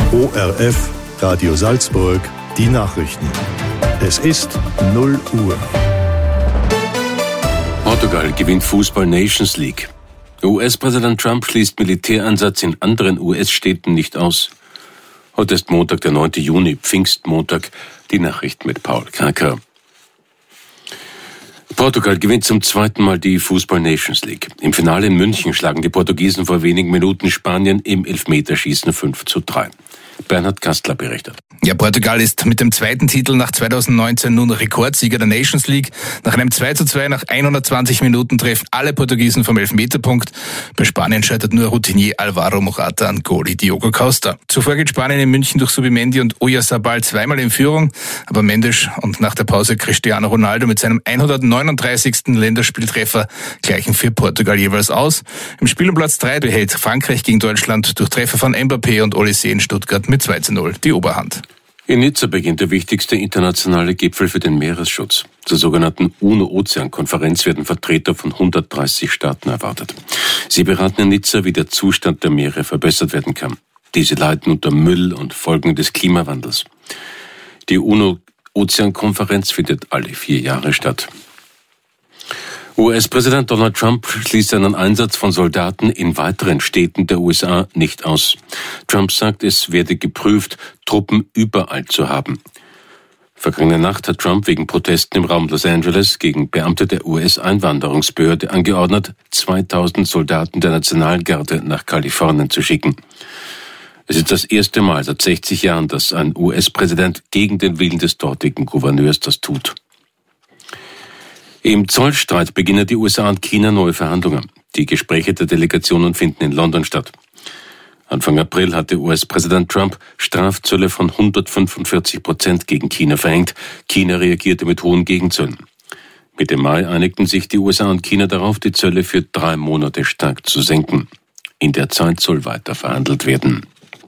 ORF Radio Salzburg, die Nachrichten. Es ist 0 Uhr. Portugal gewinnt Fußball Nations League. US-Präsident Trump schließt Militäreinsatz in anderen US-Städten nicht aus. Heute ist Montag, der 9. Juni, Pfingstmontag. Die Nachrichten mit Paul Kacker. Portugal gewinnt zum zweiten Mal die Fußball Nations League. Im Finale in München schlagen die Portugiesen vor wenigen Minuten Spanien im Elfmeterschießen 5:3. Bernhard Kastler berichtet. Ja, Portugal ist mit dem zweiten Titel nach 2019 nun Rekordsieger der Nations League. Nach einem 2:2 nach 120 Minuten treffen alle Portugiesen vom Elfmeterpunkt. Bei Spanien scheitert nur Routinier Alvaro Morata an Goalie Diogo Costa. Zuvor geht Spanien in München durch Subimendi und Oyarzabal zweimal in Führung. Aber Mendes und nach der Pause Cristiano Ronaldo mit seinem 139. Länderspieltreffer gleichen für Portugal jeweils aus. Im Spiel um Platz 3 behält Frankreich gegen Deutschland durch Treffer von Mbappé und Olysée in Stuttgart mit 2:0 die Oberhand. In Nizza beginnt der wichtigste internationale Gipfel für den Meeresschutz. Zur sogenannten UNO-Ozean-Konferenz werden Vertreter von 130 Staaten erwartet. Sie beraten in Nizza, wie der Zustand der Meere verbessert werden kann. Diese leiden unter Müll und Folgen des Klimawandels. Die UNO-Ozean-Konferenz findet alle 4 Jahre statt. US-Präsident Donald Trump schließt einen Einsatz von Soldaten in weiteren Städten der USA nicht aus. Trump sagt, es werde geprüft, Truppen überall zu haben. Vergangene Nacht hat Trump wegen Protesten im Raum Los Angeles gegen Beamte der US-Einwanderungsbehörde angeordnet, 2000 Soldaten der Nationalgarde nach Kalifornien zu schicken. Es ist das erste Mal seit 60 Jahren, dass ein US-Präsident gegen den Willen des dortigen Gouverneurs das tut. Im Zollstreit beginnen die USA und China neue Verhandlungen. Die Gespräche der Delegationen finden in London statt. Anfang April hatte US-Präsident Trump Strafzölle von 145% gegen China verhängt. China reagierte mit hohen Gegenzöllen. Mitte Mai einigten sich die USA und China darauf, die Zölle für 3 Monate stark zu senken. In der Zeit soll weiter verhandelt werden.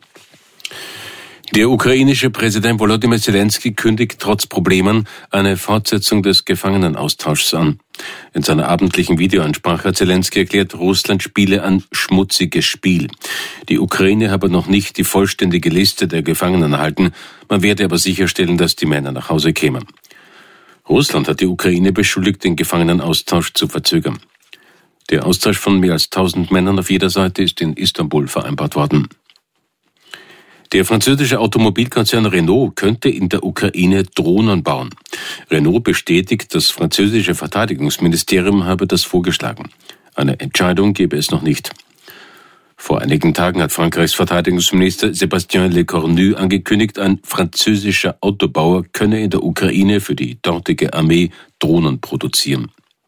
Der ukrainische Präsident Volodymyr Zelensky kündigt trotz Problemen eine Fortsetzung des Gefangenenaustauschs an. In seiner abendlichen Videoansprache hat Zelensky erklärt, Russland spiele ein schmutziges Spiel. Die Ukraine habe noch nicht die vollständige Liste der Gefangenen erhalten, man werde aber sicherstellen, dass die Männer nach Hause kämen. Russland hat die Ukraine beschuldigt, den Gefangenenaustausch zu verzögern. Der Austausch von mehr als 1000 Männern auf jeder Seite ist in Istanbul vereinbart worden. Der französische Automobilkonzern Renault könnte in der Ukraine Drohnen bauen. Renault bestätigt, das französische Verteidigungsministerium habe das vorgeschlagen. Eine Entscheidung gebe es noch nicht. Vor einigen Tagen hat Frankreichs Verteidigungsminister Sébastien Lecornu angekündigt, ein französischer Autobauer könne in der Ukraine für die dortige Armee Drohnen produzieren.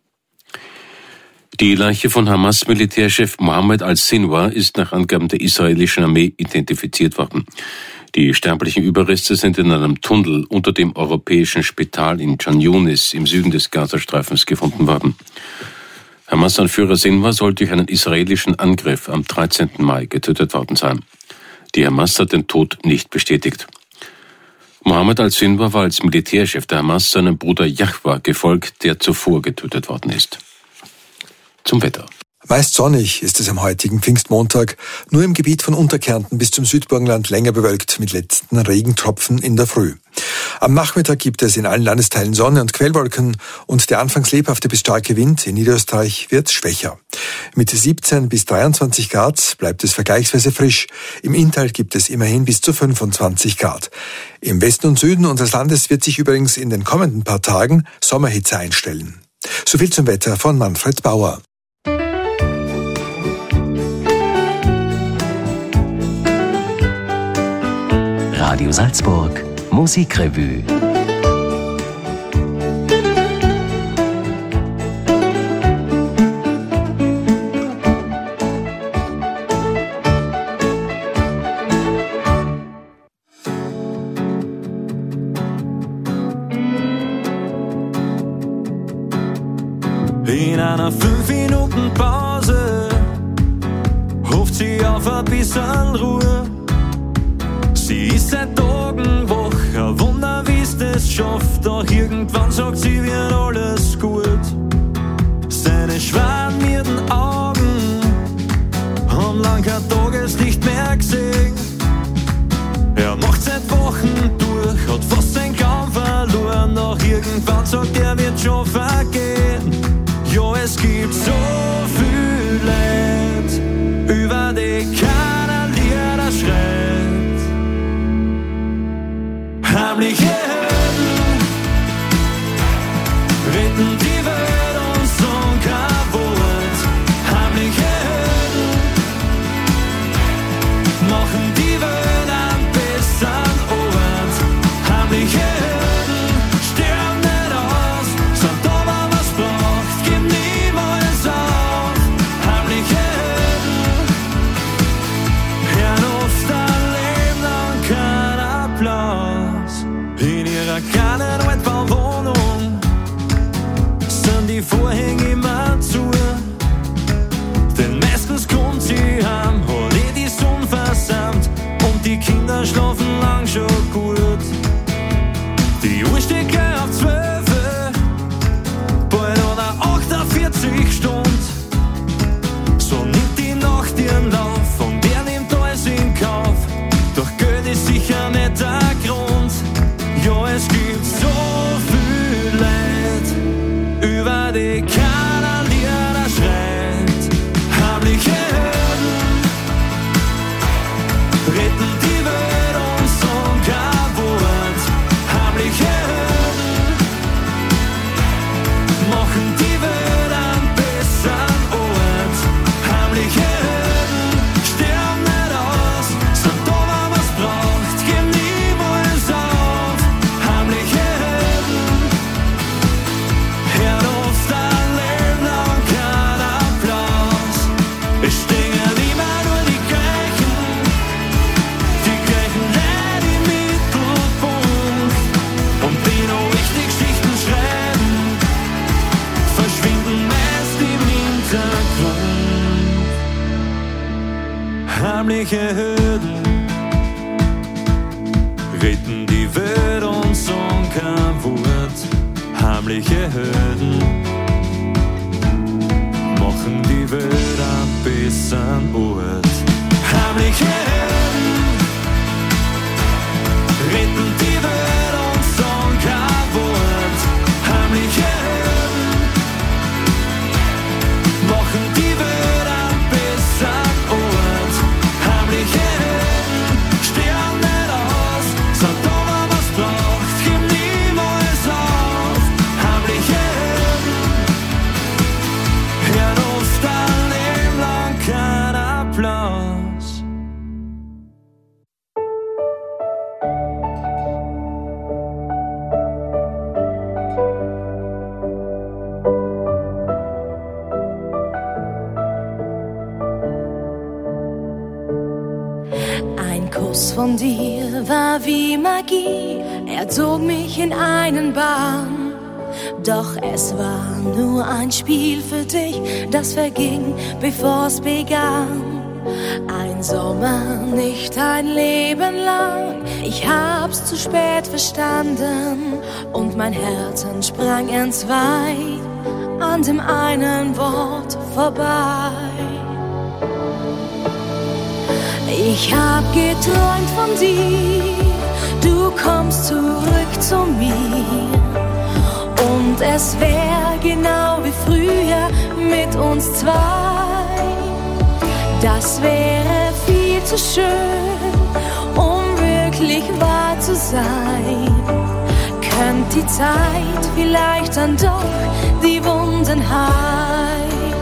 Die Leiche von Hamas-Militärchef Mohammed al-Sinwar ist nach Angaben der israelischen Armee identifiziert worden. Die sterblichen Überreste sind in einem Tunnel unter dem europäischen Spital in Khan Younis im Süden des Gazastreifens gefunden worden. Hamas-Anführer Sinwar soll durch einen israelischen Angriff am 13. Mai getötet worden sein. Die Hamas hat den Tod nicht bestätigt. Mohammed al-Sinwar war als Militärchef der Hamas seinem Bruder Yahwa gefolgt, der zuvor getötet worden ist. Zum Wetter. Meist sonnig ist es am heutigen Pfingstmontag, nur im Gebiet von Unterkärnten bis zum Südburgenland länger bewölkt mit letzten Regentropfen in der Früh. Am Nachmittag gibt es in allen Landesteilen Sonne und Quellwolken und der anfangs lebhafte bis starke Wind in Niederösterreich wird schwächer. Mit 17 bis 23 Grad bleibt es vergleichsweise frisch. Im Inntal gibt es immerhin bis zu 25 Grad. Im Westen und Süden unseres Landes wird sich übrigens in den kommenden paar Tagen Sommerhitze einstellen. Soviel zum Wetter von Manfred Bauer. Radio Salzburg Musikrevue. In einer 5-Minuten-Pause ruft sie auf ein bisschen Ruhe. Sie ist seit Tagen wach, ein Wunder, wie's das schafft. Doch irgendwann sagt sie, wird alles gut. Seine schwarmierten Augen haben lang kein Tageslicht mehr gesehen. einer kleinen Altbauwohnung sind die Vorhänge immer zu. Denn meistens kommt sie heim, hat die Sonne versammelt und die Kinder schlafen lang schon gut. Die Uhr steht gleich auf 12, bald oder 48 Stunden. So nimmt die Nacht ihren Lauf und der nimmt alles in Kauf. Doch Geld ist sicher nicht der Grund. Ja, es gibt so viel Leid, über die keiner Lieder schreit. Heimliche Hürden retten die Welt und sagen kein Wort. Heimliche Hürden machen die Welt einen besseren Ort. Heimliche Hürden sterben nicht aus, sind da, wenn man's braucht, geben niemals auf. Heimliche Hürden hört oft ein Leben lang kein Applaus. Es stehen immer nur die gleichen Leute im Mittelpunkt. Und die noch richtig Geschichten schreiben, verschwinden meist im Hintergrund. Heimliche Hürden retten die Welt und sagen kein Wort. Heimliche Hürden machen die Welt einen besseren Ort. Heimliche Hürden retten die Welt und sagen kein Wort. Heimliche Hürden machen die Welt einen besseren Ort. Heimliche Hürden sterben nicht aus, sind da, wenn man's braucht, geben niemals auf. Heimliche Hürden hört oft ein Leben lang kein Applaus. Ein Kuss von dir war wie Magie, er zog mich in einen Bann. Doch es war nur ein Spiel für dich, das verging, bevor's begann. Ein Sommer, nicht ein Leben lang, ich hab's zu spät verstanden. Und mein Herz sprang entzwei, an dem einen Wort vorbei. Ich hab geträumt von dir, du kommst zurück zu mir. Und es wär genau wie früher mit uns zwei. Das wäre viel zu schön, um wirklich wahr zu sein. Könnt die Zeit vielleicht dann doch die Wunden heilen.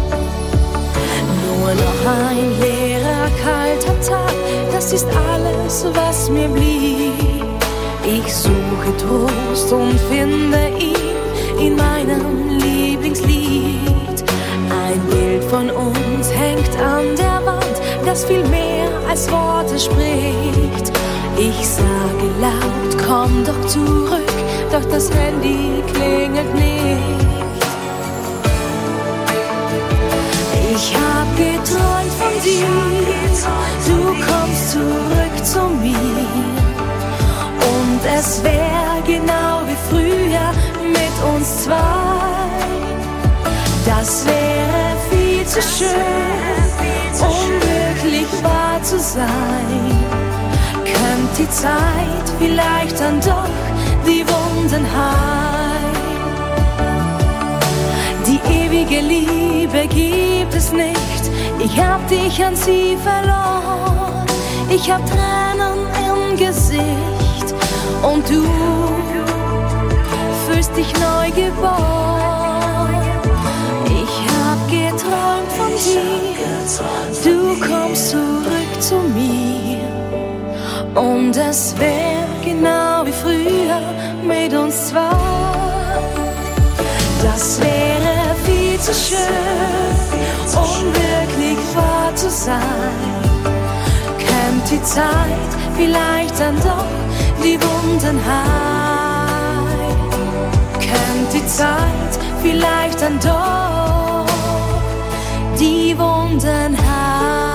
Nur noch ein leerer, kalter Tag, das ist alles, was mir blieb. Ich suche Trost und finde ihn in meinem Lieblingslied. Ein Bild von uns hängt an der Wand, das viel mehr als Worte spricht. Ich sage laut, komm doch zurück, doch das Handy klingelt nicht. Ich hab geträumt von dir, du kommst zurück zu mir. Und es wär genau wie früher mit uns zwei. Das wäre viel zu schön, um wirklich wahr zu sein. Könnt die Zeit vielleicht dann doch die Wunden heilen. Die ewige Liebe gibt es nicht, ich hab dich an sie verloren. Ich hab Tränen im Gesicht und du fühlst dich neu geboren. Ich hab geträumt von dir, du kommst zurück zu mir. Und es wär genau wie früher mit uns zwei. Das wäre viel zu schön, um wirklich wahr zu sein. Könnte die Zeit vielleicht dann doch die Wunden heilen. kennt die Zeit vielleicht dann doch die Wunden heil.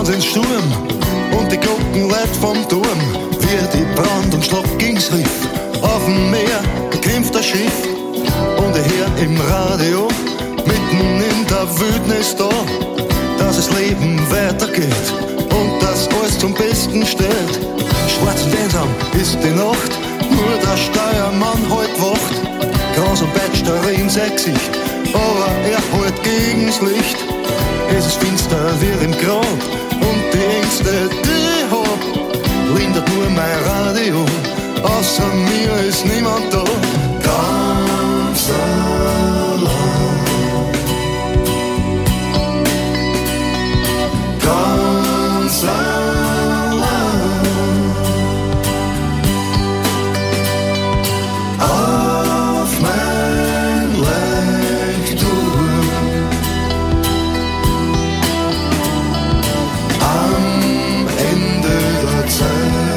Wahnsinnssturm und die Glocken laut vom Turm. Wie die Brand und Schlag gegen's Riff, auf dem Meer kämpft das Schiff. Und ich hör im Radio, mitten in der Wildnis da, dass das Leben weitergeht und dass alles zum Besten steht. Schwarz und einsam ist die Nacht, nur der Steuermann halt wacht. Gras und Batsch darin sexy, aber er halt gegen's Licht. Es ist finster wie im Grab und die Ängste, die ich hab, lindert nur mein Radio. Außer mir ist niemand da. Ganz allein. Ganz allein. Auf mein Leuchtturm. Am Ende der Zeit.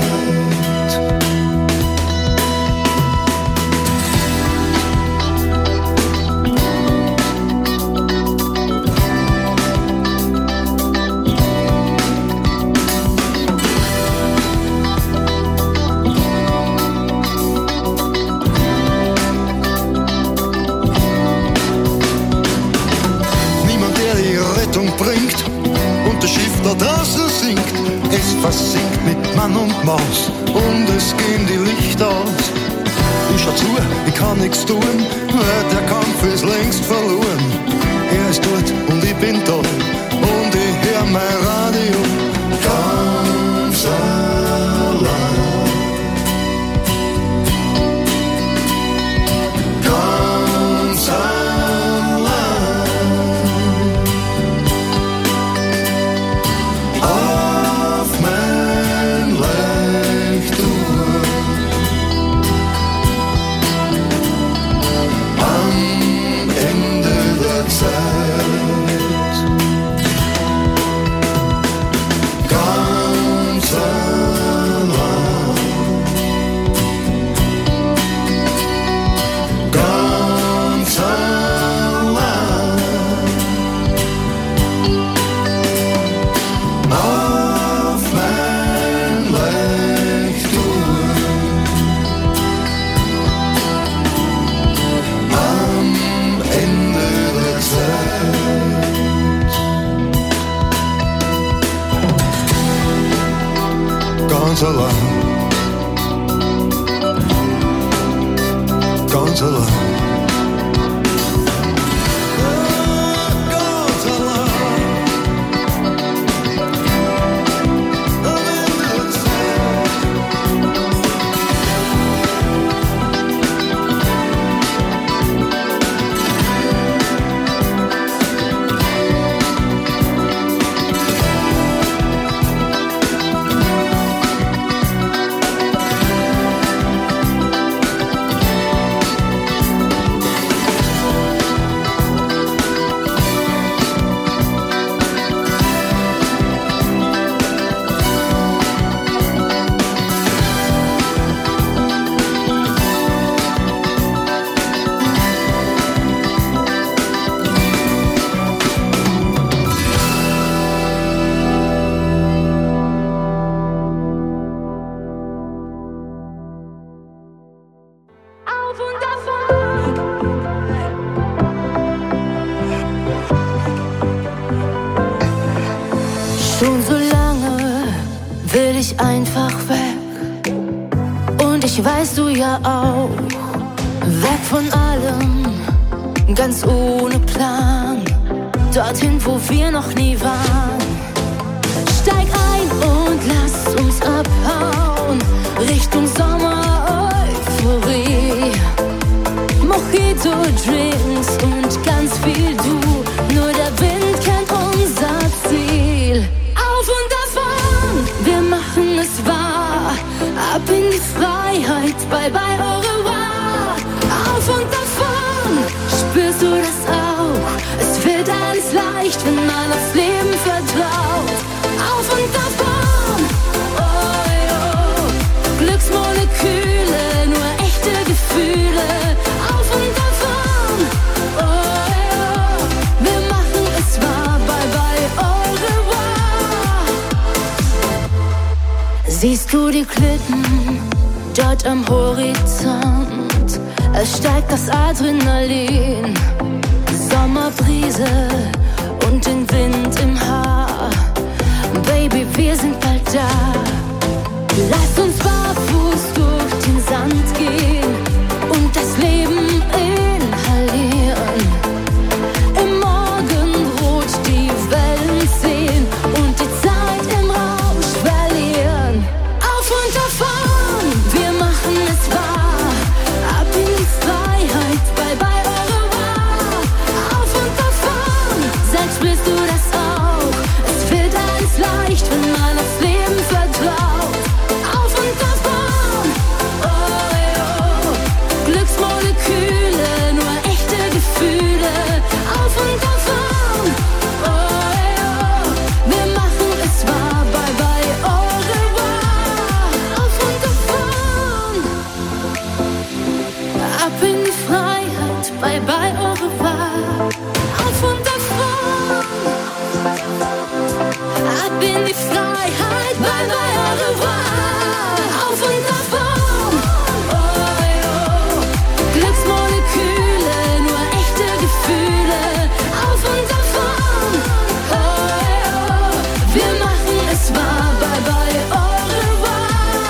Bringt und das Schiff da draußen sinkt. Es versinkt mit Mann und Maus und es gehen die Lichter aus. Ich schau zu, ich kann nichts tun, weil der Kampf ist längst verloren. Er ist dort und ich bin da und ich hör mein Radio ganz allein. Ganz allein. Ganz allein, ganz allein. Schon so lange will ich einfach weg. Und ich weiß, du ja auch. Weg von allem, ganz ohne Plan. Dorthin, wo wir noch nie waren. Steig ein und lass uns abhauen. Richtung Sommer-Euphorie. Mojito-Drinks und ganz viel du. Nur der Wind kennt unser Ziel. Auf und davon, wir machen es wahr. Ab in die Freiheit, bye bye au revoir. Auf und davon, spürst du das auch? Es wird alles leicht, wenn man aufs Leben vertraut. Auf und davon, oh oh, Glücksmoleküle, nur echte Gefühle. Auf und davon, oh oh, wir machen es wahr, bye bye au revoir. Siehst du die Klippen dort am Horizont? Es steigt das Adrenalin, Sommerbrise und den Wind im Haar. Baby, wir sind bald da. Lass uns barfuß durch den Sand gehen und das Leben inhalieren. Im Morgenrot die Wellen sehen und die Zeit im Rausch verlieren. Auf und davon, wir machen es wahr. Ab in die Freiheit, bye bye au revoir. Auf und davon, selbst spürst du das auch. Es wird alles leicht, wenn man aufs Leben vertraut. Auf und davon, oh, oh. Glücksmoleküle, nur echte Gefühle. Auf und davon, oh, oh. Wir machen es wahr, bye bye au revoir. Auf und davon, ab in die Freiheit, bye bye au revoir. Auf und davon, ab in die Freiheit, bye bye au revoir. Auf und davon, oh, oh. Glücksmoleküle, nur echte Gefühle. Auf und davon, oh, oh. Wir machen es wahr, bye bye au revoir.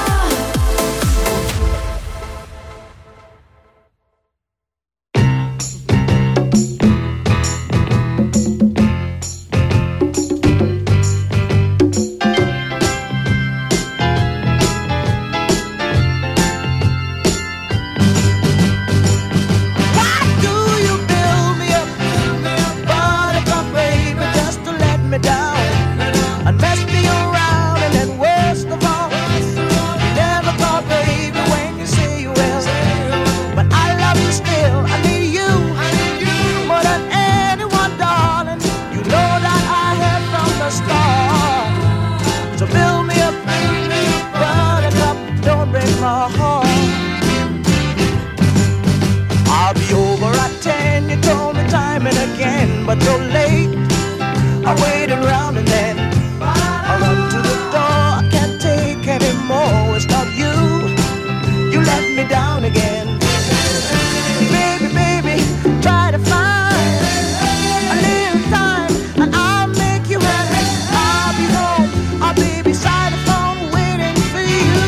I'll be over at 10, you told me time and again, but you're late. I waited around and then I run to the door. I can't take anymore. It's not you. You let me down again. Baby, baby, try to find a little time and I'll make you happy. I'll be home, I'll be beside the phone waiting for you.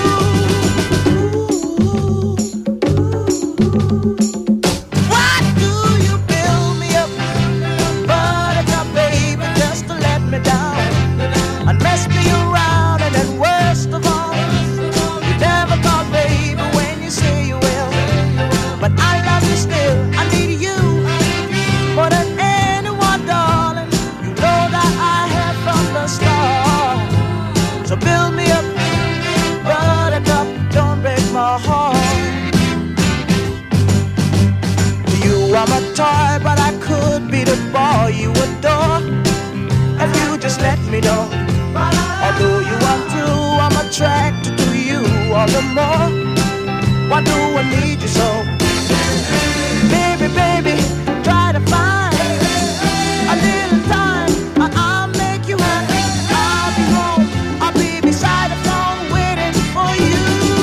Why do you build me up, buttercup, baby, just to let me down and mess me around? And then worst of all, you never call, baby, when you say you will. But I love you still, I need you more than anyone, darling. You know that I have from the start. So build me up, buttercup, don't break my heart. You are my toy, but I could be the boy you adore if you just let me know. Although you are true, I'm attracted to you all the more. Why do I need you so? Baby, baby, try to find a little time and I'll make you happy. I'll be home, I'll be beside the phone waiting for you.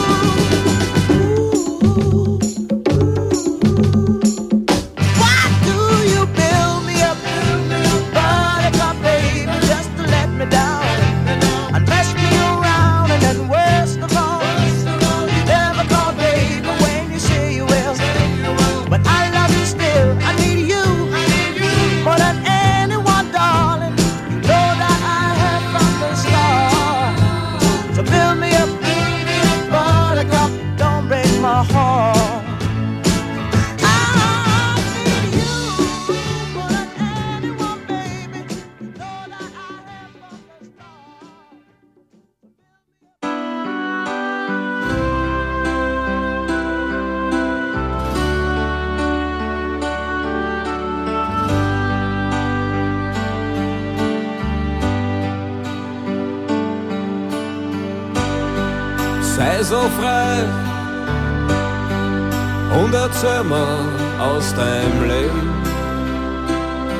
Why do you build me up, buttercup, baby, just to let me down and mess me around? And then worst of all, you never call, baby, when you say you will. But I love you still, I need you more than anyone, darling. You know that I have from the start. So build me up, buttercup, don't break my heart. I need you more than anyone, baby. You know that I have from the start. Sei so frei und erzähl mir aus deinem Leben.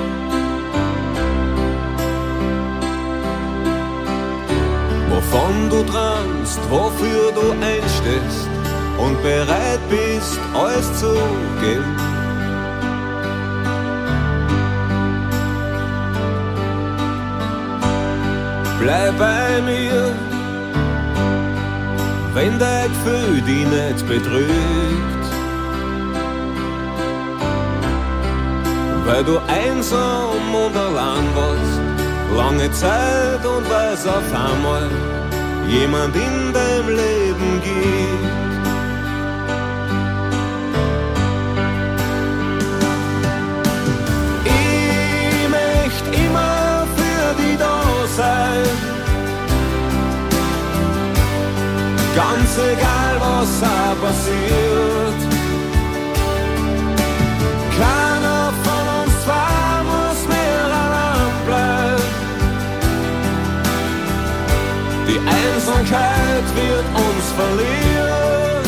Wovon du du träumst, wofür du einstehst und bereit bist, alles zu geben. Bleib bei mir, wenn dein Gefühl dich nicht betrügt, weil du einsam und allein warst, lange Zeit, und weil es auf einmal jemand in deinem Leben gibt. Ich möchte immer für dich da sein, ganz egal was auch passiert. Keiner von uns zwei muss mehr allein bleiben. Die Einsamkeit wird uns verlieren.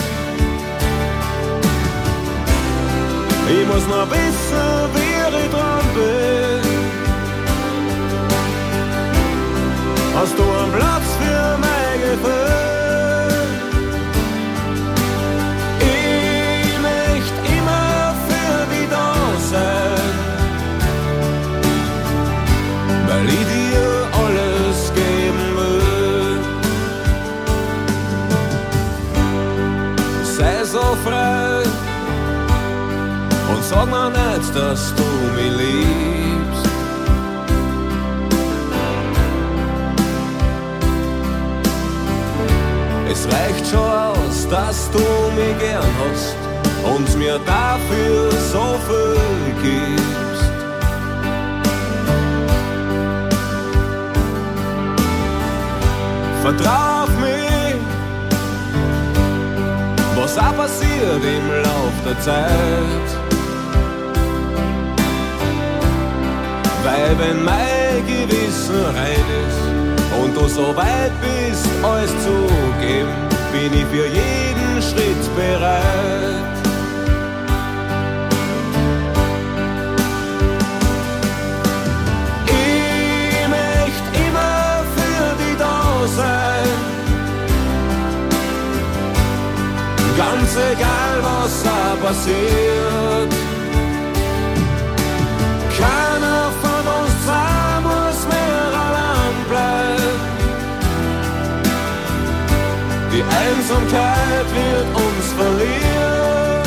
Ich muss noch wissen, wie ich dran bin. Hast du einen Platz für mein Gefühl? Ich möchte immer für dich da sein, weil ich dir alles geben will. Sei so frei und sag mir nicht, dass du mich liebst. Es reicht schon aus, dass du mich gern hast und mir dafür so viel gibst. Vertrau auf mich, was auch passiert im Lauf der Zeit. Weil wenn mein Gewissen rein ist und du so weit bist, alles zu geben, bin ich für jeden Schritt bereit. Ich möchte immer für dich da sein, ganz egal was da passiert. Keiner von uns zwei muss mehr allein bleiben. Die Einsamkeit wird uns verlieren.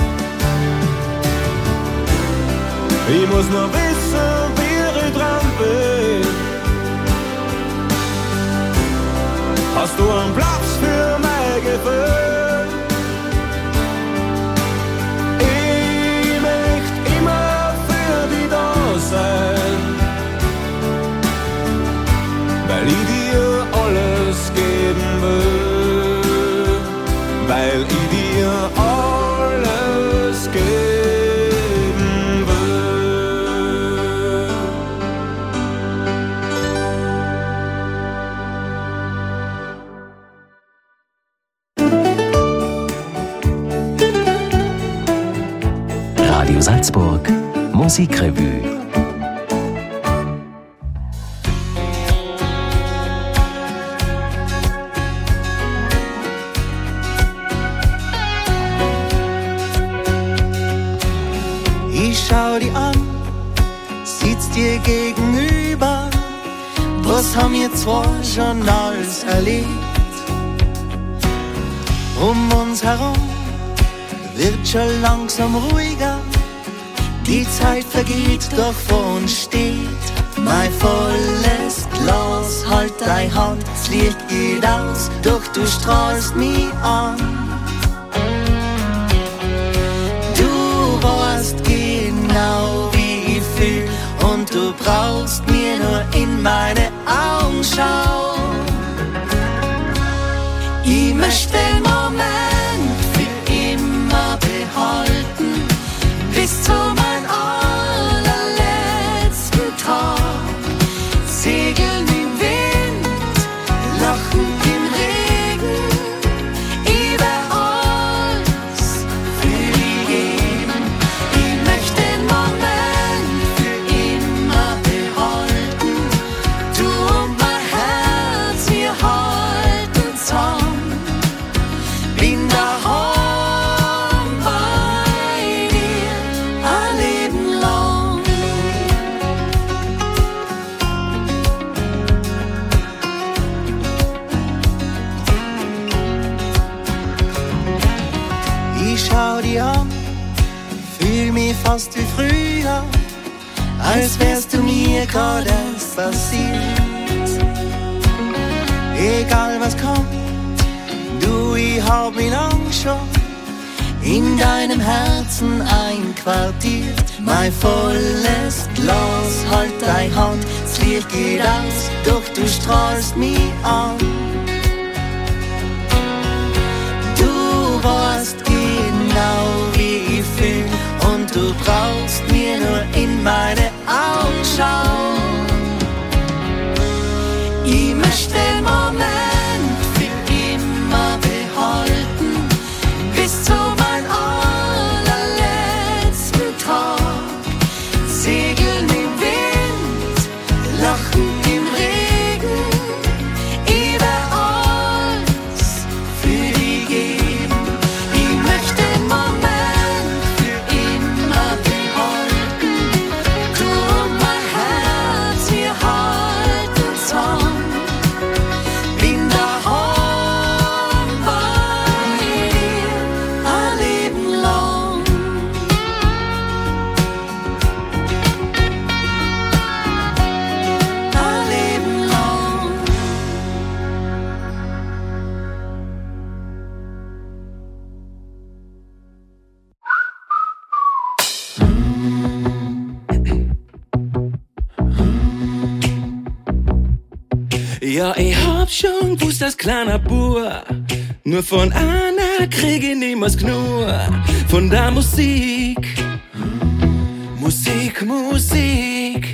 Ich muss nur wissen, wie ich dran bin. Hast du einen Platz für mein Gefühl? Ich möchte immer für dich da sein, weil ich dir alles geben will, weil ich dir alles geben will. Radio Salzburg Musikrevue. Ich schau dich an, sitz dir gegenüber. Was haben wir zwei schon alles erlebt? Um uns herum wird schon langsam ruhiger. Die Zeit vergeht, doch vor uns steht mein volles Glas. Halt deine Hand, das Licht geht aus, doch du strahlst mich an. Du weißt genau, wie ich fühl, und du brauchst mir nur in meine Augen schauen. Ich möchte den Moment für immer behalten, bis zu meinem allerletzten Tag. Segeln im Wind, lachen im Regen, ich wär alles für dich geben. Ich möchte den Moment für immer behalten, du und mein Herz, wir halten hast wie früher, als wärst du mir gerade erst passiert. Egal was kommt, du, ich hab mich lang schon in deinem Herzen einquartiert. Mein volles Glas, halt deine Hand, das Licht geht aus, doch du strahlst mich an. Du weißt genau, wie ich fühl, und du brauchst mir nur in meine Augen schauen. Ich möchte den Moment für immer behalten, bis zu mein allerletzten Tag. Segeln im Wind, lachen im Regen, ich wär alles für dich geben. Ich möchte den Moment für immer behalten, du und mein Herz, wir halten zusammen. Bin daheim bei dir ein Leben lang. Ein Leben lang. Ja, ich hab schon gewusst als kleiner Bub, nur von einer krieg ich niemals genug. Von der Musik, Musik, Musik.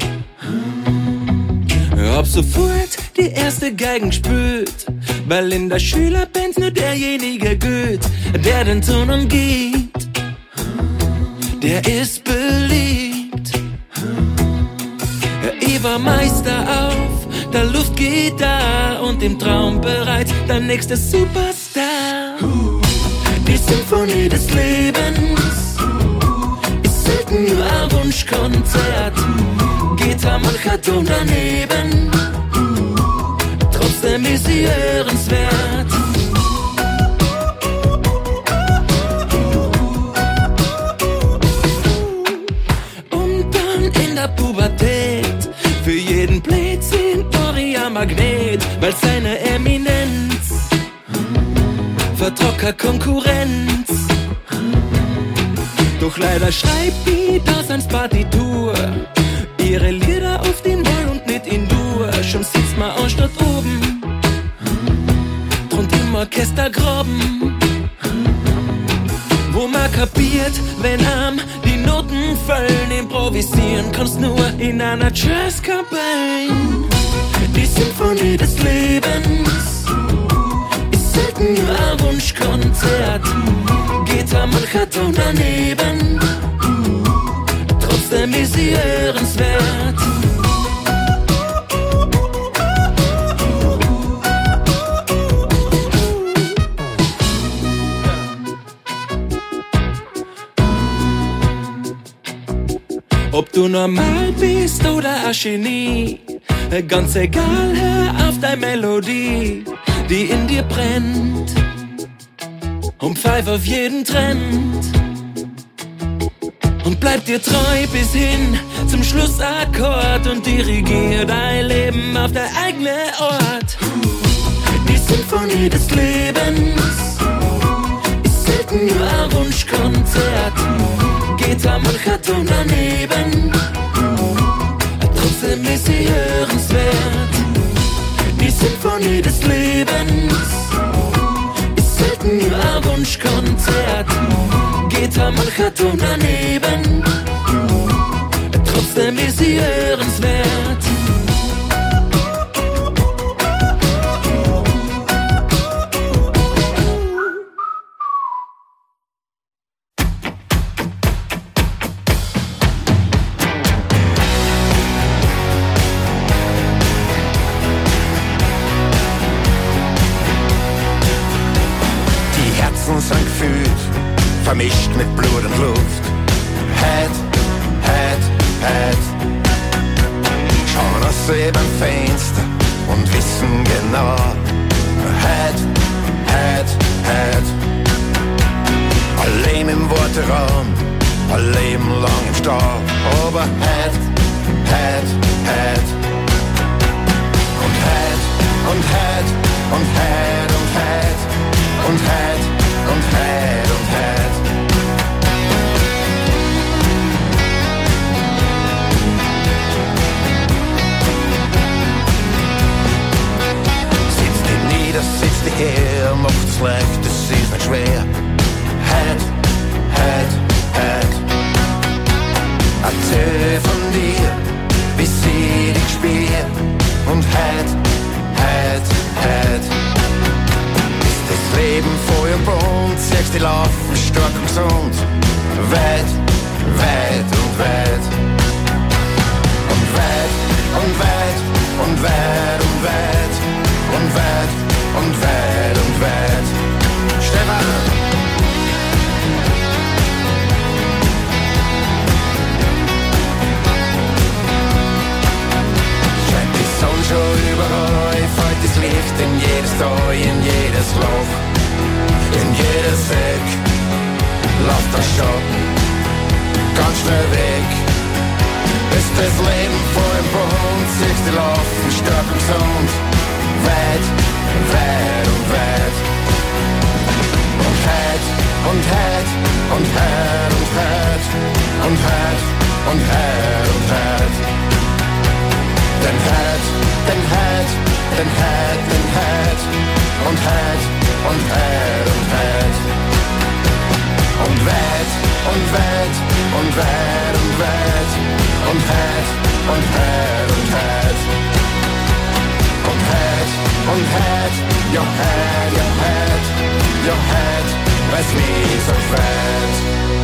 Hab sofort die erste Geigen gespielt, weil in der Schülerband nur derjenige gut, der den Ton umgibt, der ist beliebt. Ja, ich war Meister auf der Luftgitarre und im Traum bereits der nächste Superstar. Die Symphonie des Lebens ist selten nur ein Wunschkonzert. Gitarre, Malchaton daneben, trotzdem ist sie hörenswert. Und dann in der Pubertät, für jeden Blödsinn ein Magnet, weil seine Eminenz vertrag keine Konkurrenz. Doch leider schreibt die das ans Partitur ihre Lieder auf den Wall und nicht in Dur. Schon sitzt man anstatt oben, drunter im Orchestergraben, wo man kapiert, wenn die Noten fallen. Improvisieren kannst nur in einer Jazzkapelle. Die Symphonie des Lebens ist selten nur ein Wunschkonzert. Gitarre, Malchaton daneben, trotzdem ist sie hörenswert. Ob du normal bist oder ein Genie, ganz egal, hör auf deine Melodie, die in dir brennt, und pfeif auf jeden Trend. Und bleib dir treu bis hin zum Schlussakkord und dirigier dein Leben auf der eigene Ort. Die Symphonie des Lebens ist selten nur ein Wunschkonzert. Gitarre, Malchaton daneben, trotzdem ist sie hörenswert. Die Symphonie des Lebens ist selten nur ein Wunschkonzert. Gitarre, Malchaton daneben, trotzdem ist sie hörenswert. Vermischt mit Blut und Luft. Head. Schauen aus eben Fenster und wissen genau. Head. Allein im Worteraum ein Leben lang im Stau. Aber heut, heut, heut. Und heut, und heut, und heut, und heut. Und heut, und heut, und heut. Sitzt dich nieder, sitzt dich her, macht's leicht, das ist nicht schwer. Heut, heut, heut. Erzähl von dir, wie sie dich spielt. Und heut, heut, heut. Ist das Leben voll und bunt, siehst die laufen stark und gesund. Weit, weit und weit. Und weit, und weit, und weit, und weit. Und weit, und weit, und weit. Stefan! Schon überall fällt das Licht in jedes Tor, in jedes Loch, in jedes Eck. Läuft der Schatten ganz schnell weg. Ist das Leben voll im Bund, siehst du laufen, stark und gesund. Weit, weit und weit. Und heut, und heut, und heut, und heut. Und heut, und heut, und heut. Den heut, den heut, den heut, den heut. Und heut, und heut, und heut. Und weit, und weit, und weit, und weit. Und heut, und heut, und heut. Und heut, und heut, ja heut, ja heut. Ja heut, weil's mich so freut.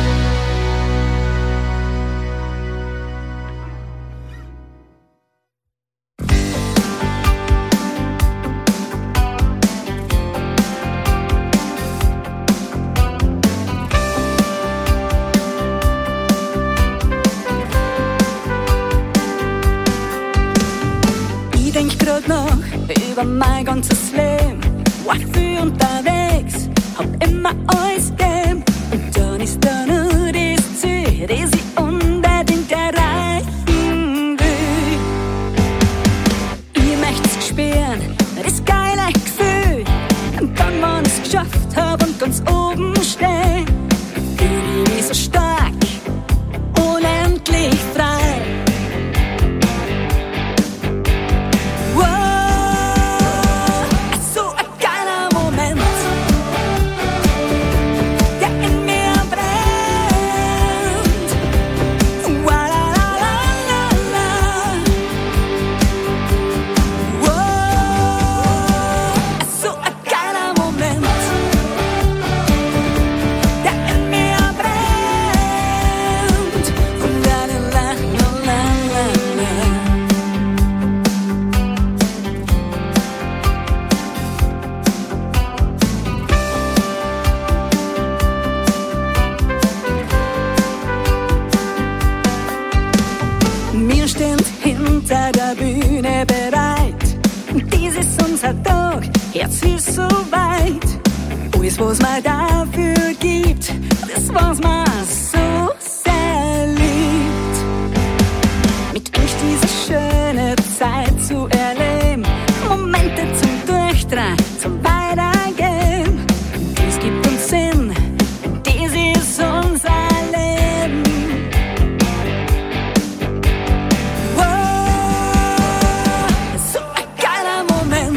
Über mein ganzes Leben war viel unterwegs, hab immer alles gegeben. Und dann ist da nur das Ziel, das ich unbedingt erreichen will. Ich möcht's spüren, das geile Gefühl. Und dann, wenn ich's geschafft hab und ganz oben steh, fühl ich mich so stark, unendlich frei. Jetzt ist so weit. Alles, was man dafür gibt, das, was man so sehr liebt. Mit euch diese schöne Zeit zu erleben, Momente zum Durchdrehen, zum Weitergehen. Das gibt uns Sinn, das ist unser Leben. Wow, so ein geiler Moment.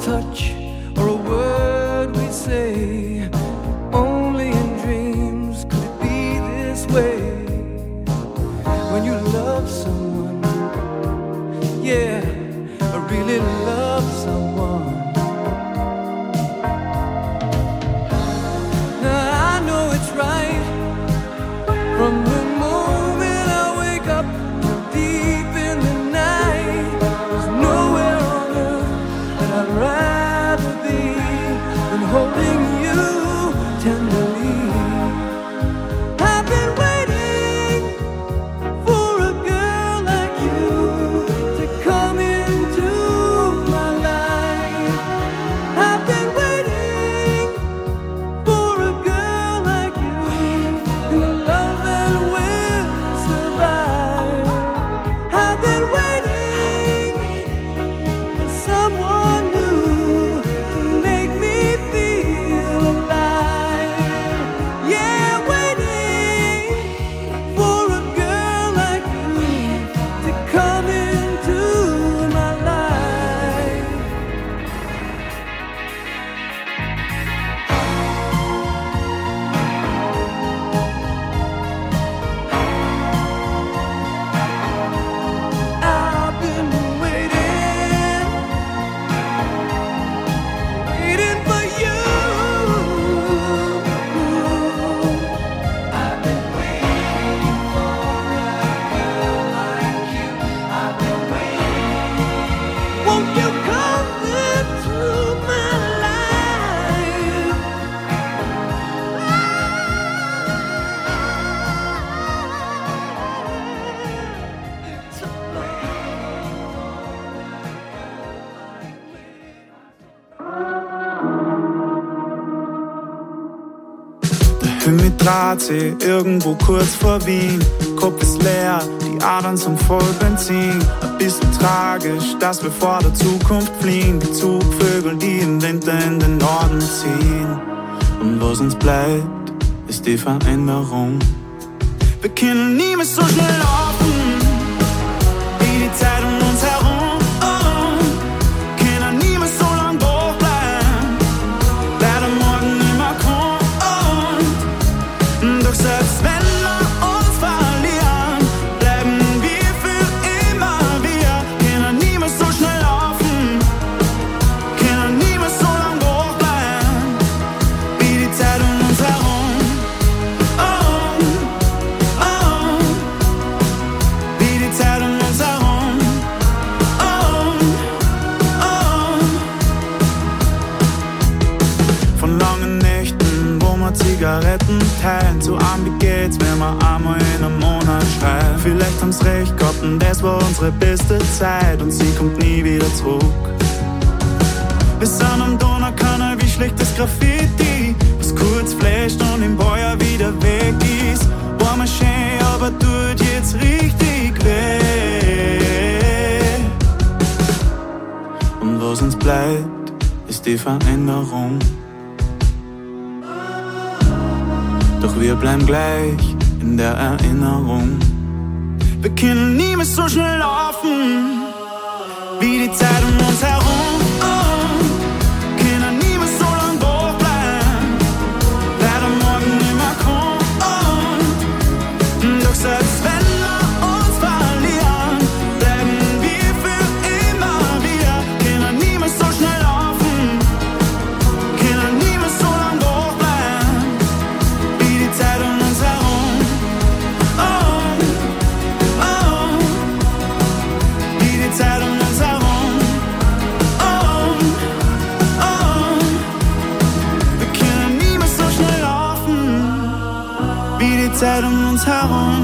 touch or a word we say. Only in dreams could it be this way. When you love someone, yeah, I really love someone. Now I know it's right from the moment I wake up till deep in the night. There's nowhere on earth that I'd rather be than holding you tenderly. I've been waiting for a girl like you to come into my life. I've been waiting for a girl like you and a love that will survive. I've been waiting for someone new to make me feel alive. Yeah, waiting for a girl like you to come into my life. I've been waiting for you. I've been waiting for a girl like you. I've been waiting. Won't you come into my life? Himmel Drahtsee, irgendwo kurz vor Wien. Kopf ist leer, die Adern sind voll Benzin. Ein bisschen tragisch, dass wir vor der Zukunft fliehen. Die Zugvögel, die im Winter in den Norden ziehen. Und was uns bleibt, ist die Veränderung. Wir können nie mehr so schnell laufen, wie die Zeit um uns herum. Können nie mehr so lang wach bleiben, leider morgen nimmer kommt. Doch selbst wenn wir uns verlieren, bleiben wir für immer wir. Können nie mehr so schnell laufen, können nie mehr so lang wach bleiben, wie die Zeit um uns herum. Wie die Zeit um uns herum. Von langen Nächten, wo wir Zigaretten teilen, zu arm wie geht's, wenn wir einmal in einem Monat schreien. Vielleicht haben's recht gehabt und das war unsere beste Zeit und sie kommt nie wieder zurück. Wir sind am Donaukanal wie schlechtes Graffiti, was kurz flasht und im Feuer wieder weg ist. War mal schön, aber tut jetzt richtig weh. Und was uns bleibt, ist die Veränderung. Doch wir bleiben gleich in der Erinnerung. Wir können nie mehr so schnell laufen, wie die Zeit um uns herum. Können nie mehr so lang wach bleiben, leider morgen nimmer kommt. Doch selbst wenn wir uns verlieren, bleiben wir für immer wir. Können nie mehr so schnell laufen, können nie mehr so lang wach bleiben, wie die Zeit um uns herum. Wie die Zeit um uns herum. Wir können nie mehr so schnell laufen, wie die Zeit um uns herum.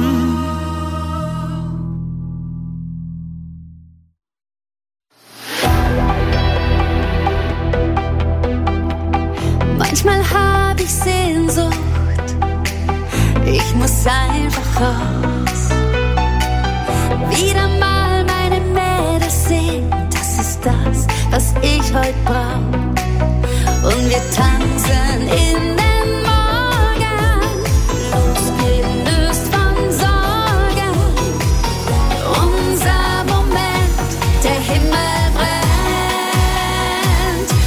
Manchmal hab ich Sehnsucht, ich muss einfach raus. Wieder mal meine Mädels sehen, das ist das, was ich heute brauch. Und wir tanzen in den Morgen, losgelöst von Sorgen. Unser Moment, der Himmel brennt.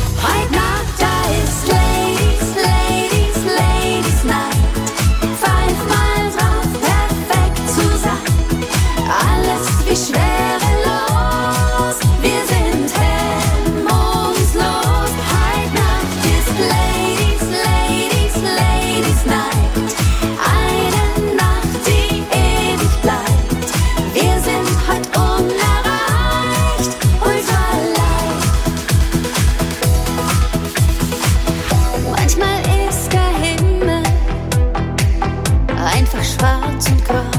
schwarz und grau.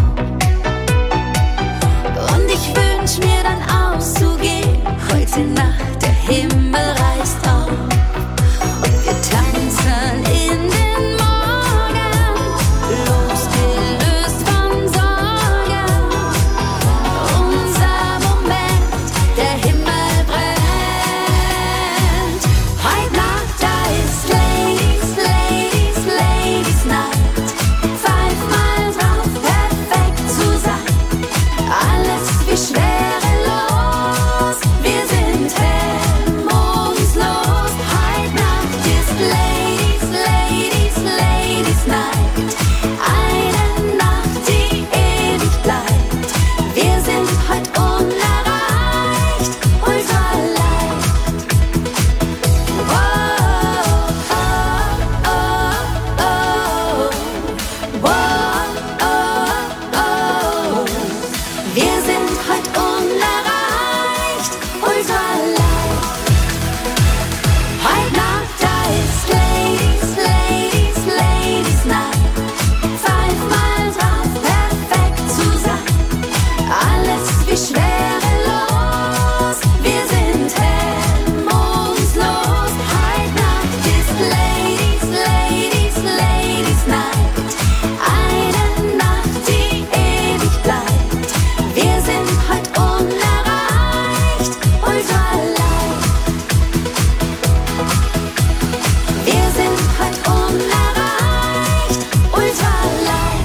Und ich wünsch mir dann auszugehen, heute Nacht der Himmel reißt auf. Und wir tanzen in den Morgen, losgelöst von Sorgen. Unser Moment, der Himmel brennt. Heute Nacht, da ist Ladies, Ladies, Ladies Night. 5-mal drauf, perfekt zusammen. Alles wie schwerelos. Wir sind hemmungslos. Heute Nacht ist Ladies, Ladies, Ladies Night. Eine Nacht, die ewig bleibt. Wir sind heute unerreicht, ultra leicht. Wir sind heute unerreicht, ultra leicht. Heute Nacht, da ist Ladies, Ladies, Ladies Night. 5-mal drauf, perfekt zusammen. Alles wie schwerelos. Wir sind hemmungslos. Heute Nacht ist Ladies, Ladies, Ladies Night. Eine Nacht, die ewig bleibt. Wir sind heute unerreicht, ultra leicht. Wir sind heute unerreicht, ultra leicht.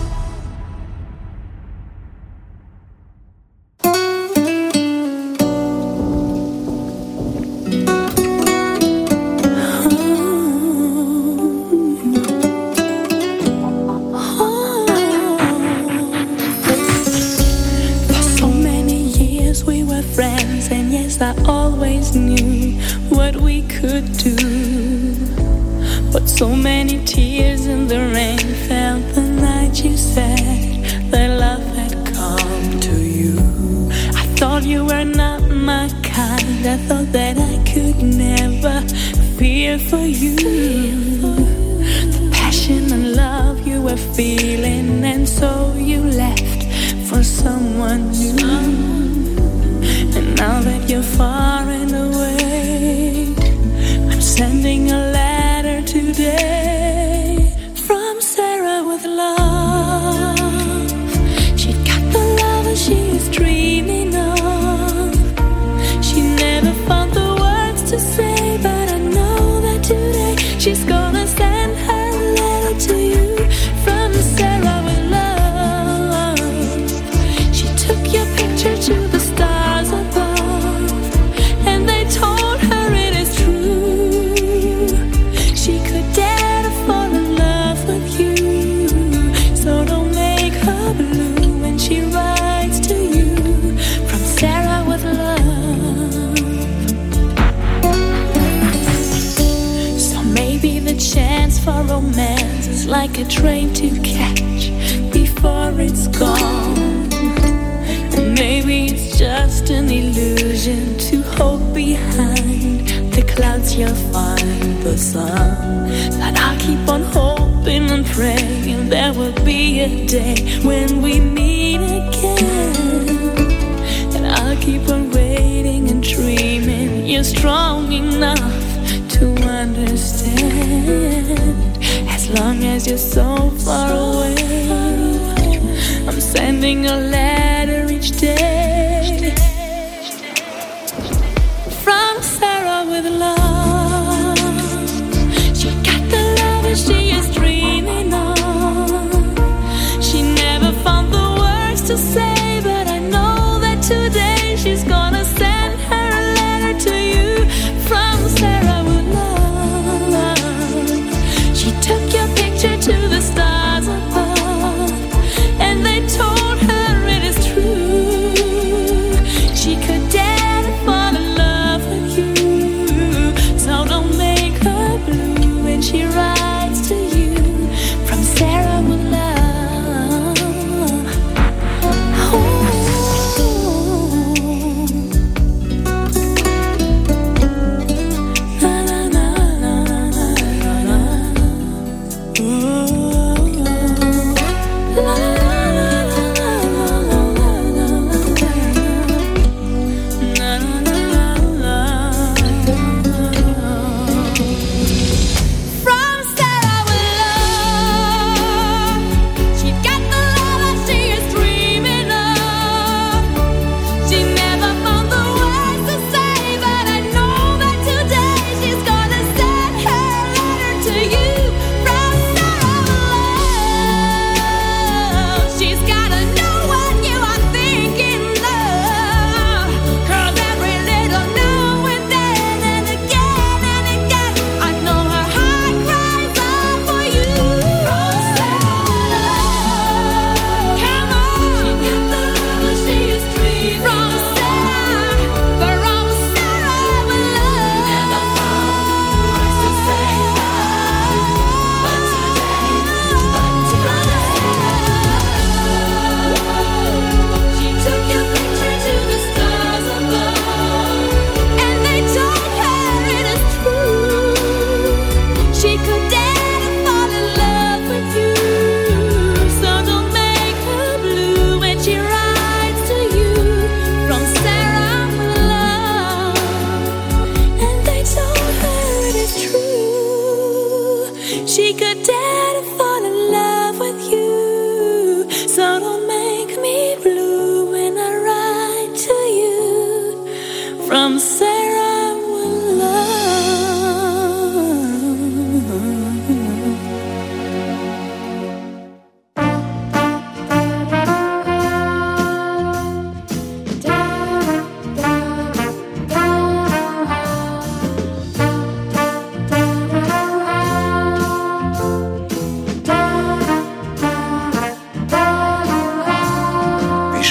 For so many years we were friends, and yes, I always knew what we could do. But so many tears in the rain fell the night you said that love had come to you. I thought you were not my kind. I thought that I could never fear for you. The passion and love you were feeling, and so you left for someone new. And now that you're far and away, I'm sending a letter today from Sarah with love. She got the love that she is dreaming of. She never found the words to say, but I know that today she's gonna send her a letter to you from Sarah with love. She took your picture to the stars above, and they told her it is true. She could dare to fall in love with you, so don't make her blue when she writes to you from Sarah with love. So maybe the chance for romance is like a train to catch before it's gone. And maybe it's just an illusion to hope behind the clouds you'll find the sun. But I'll keep on hoping and praying there will be a day when we meet again. And I'll keep on waiting and dreaming you're strong enough to understand. As long as you're so far away, I'm sending a letter each day from Sarah with love. She got the love that she is dreaming of. She never found the words to say, but I know that today she's gonna send her a letter to you from Sarah with love. She took your picture to the stars above, and they told her it is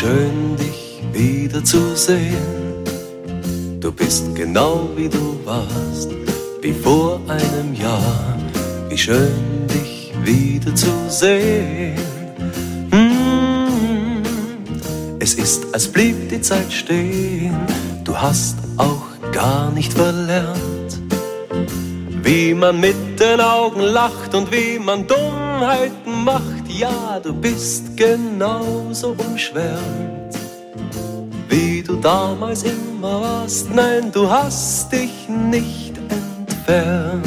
schön dich wiederzusehen. Du bist genau wie du warst, wie vor einem Jahr. Wie schön dich wiederzusehen. Es ist, als blieb die Zeit stehen. Du hast auch gar nicht verlernt, wie man mit den Augen lacht und wie man Dummheiten macht. Ja, du bist genauso umschwärmt, wie du damals immer warst. Nein, du hast dich nicht entfernt.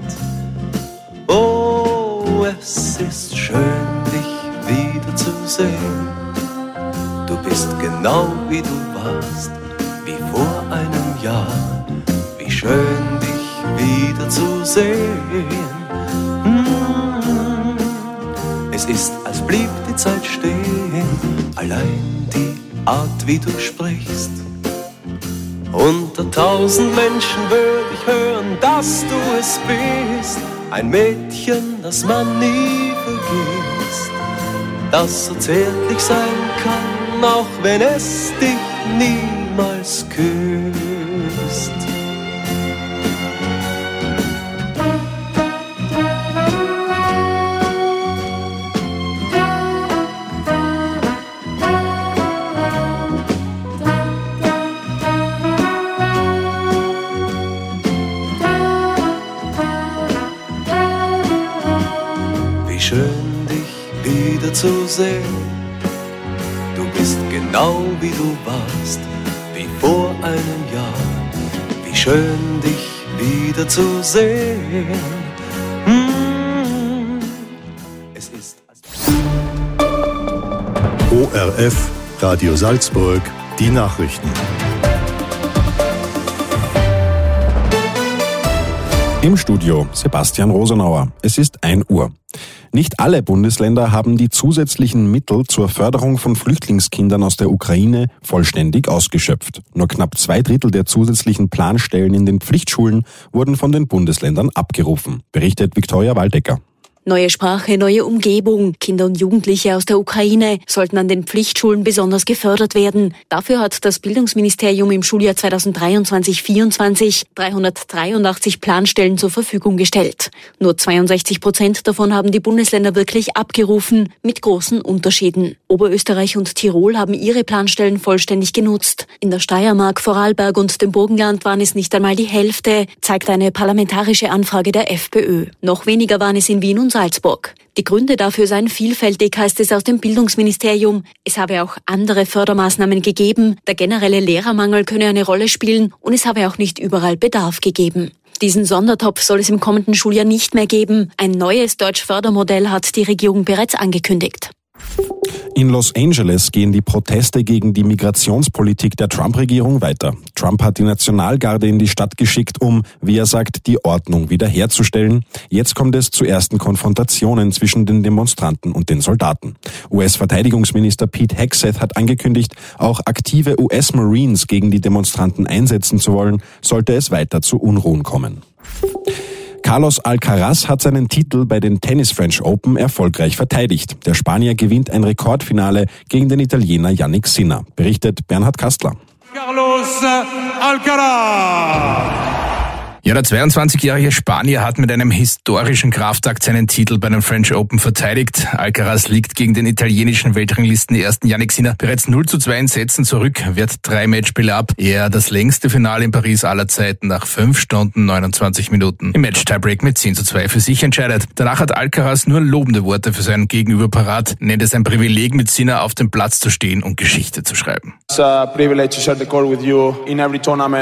Oh, es ist schön, dich wiederzusehen. Du bist genau wie du warst, wie vor einem Jahr. Wie schön, dich wiederzusehen. Es ist, als blieb die Zeit stehen. Allein die Art, wie du sprichst. Unter 1000 Menschen würde ich hören, dass du es bist. Ein Mädchen, das man nie vergisst, das so zärtlich sein kann, auch wenn es dich niemals küsst. Wie schön, dich wiederzusehen. Du bist genau wie du warst, wie vor einem Jahr. Wie schön, dich wiederzusehen. Es ist ORF, Radio Salzburg, die Nachrichten. Im Studio Sebastian Rosenauer. Es ist 1 Uhr. Nicht alle Bundesländer haben die zusätzlichen Mittel zur Förderung von Flüchtlingskindern aus der Ukraine vollständig ausgeschöpft. Nur knapp 2/3 der zusätzlichen Planstellen in den Pflichtschulen wurden von den Bundesländern abgerufen, berichtet Viktoria Waldecker. Neue Sprache, neue Umgebung. Kinder und Jugendliche aus der Ukraine sollten an den Pflichtschulen besonders gefördert werden. Dafür hat das Bildungsministerium im Schuljahr 2023/24 383 Planstellen zur Verfügung gestellt. Nur 62% davon haben die Bundesländer wirklich abgerufen, mit großen Unterschieden. Oberösterreich und Tirol haben ihre Planstellen vollständig genutzt. In der Steiermark, Vorarlberg und dem Burgenland waren es nicht einmal die Hälfte, zeigt eine parlamentarische Anfrage der FPÖ. Noch weniger waren es in Wien und Salzburg. Die Gründe dafür seien vielfältig, heißt es aus dem Bildungsministerium. Es habe auch andere Fördermaßnahmen gegeben, der generelle Lehrermangel könne eine Rolle spielen und es habe auch nicht überall Bedarf gegeben. Diesen Sondertopf soll es im kommenden Schuljahr nicht mehr geben. Ein neues Deutsch-Fördermodell hat die Regierung bereits angekündigt. In Los Angeles gehen die Proteste gegen die Migrationspolitik der Trump-Regierung weiter. Trump hat die Nationalgarde in die Stadt geschickt, um, wie er sagt, die Ordnung wiederherzustellen. Jetzt kommt es zu ersten Konfrontationen zwischen den Demonstranten und den Soldaten. US-Verteidigungsminister Pete Hegseth hat angekündigt, auch aktive US-Marines gegen die Demonstranten einsetzen zu wollen, sollte es weiter zu Unruhen kommen. Carlos Alcaraz hat seinen Titel bei den Tennis French Open erfolgreich verteidigt. Der Spanier gewinnt ein Rekordfinale gegen den Italiener Jannik Sinner, berichtet Bernhard Kastler. Carlos Alcaraz. Ja, der 22-jährige Spanier hat mit einem historischen Kraftakt seinen Titel bei den French Open verteidigt. Alcaraz liegt gegen den italienischen Weltranglisten-Ersten Jannik Sinner bereits 0:2 in Sätzen zurück, wehrt 3 Matchspiele ab. Er das längste Finale in Paris aller Zeiten nach 5 Stunden 29 Minuten im Match-Tiebreak mit 10:2 für sich entscheidet. Danach hat Alcaraz nur lobende Worte für seinen Gegenüber parat, nennt es ein Privileg, mit Sinner auf dem Platz zu stehen und Geschichte zu schreiben. It's a privilege to share the court with you in every tournament.